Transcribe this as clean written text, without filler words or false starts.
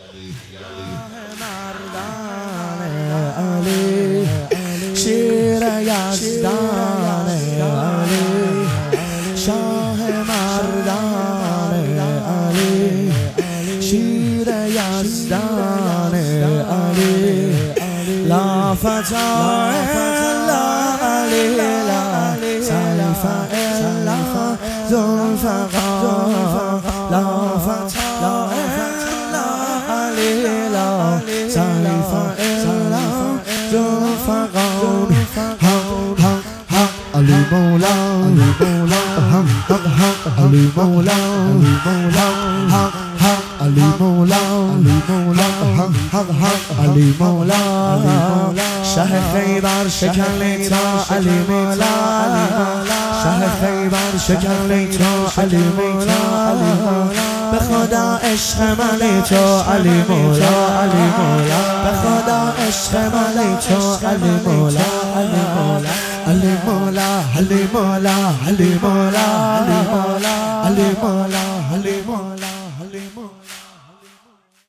مردان علی شیر یزدان علی شاه مردان علی شیر یزدان علی لا فتح الا علی لا سیف الا ذوالفقار لا فتح الا علی لا سیف الا ذوالفقار حق حق حق علی مولا علی مولا حق حق علی مولا علی مولا حق حق علی مولا علی مولا حق حق علی مولا شه خیبر شکن تا علی مولا شه خیبر شکن تا علی مولا به خدا عشق من تو علی مولا علی مولا به خدا عشق من تو علی مولا علی مولا علی مولا علی مولا علی مولا علی مولا علی مولا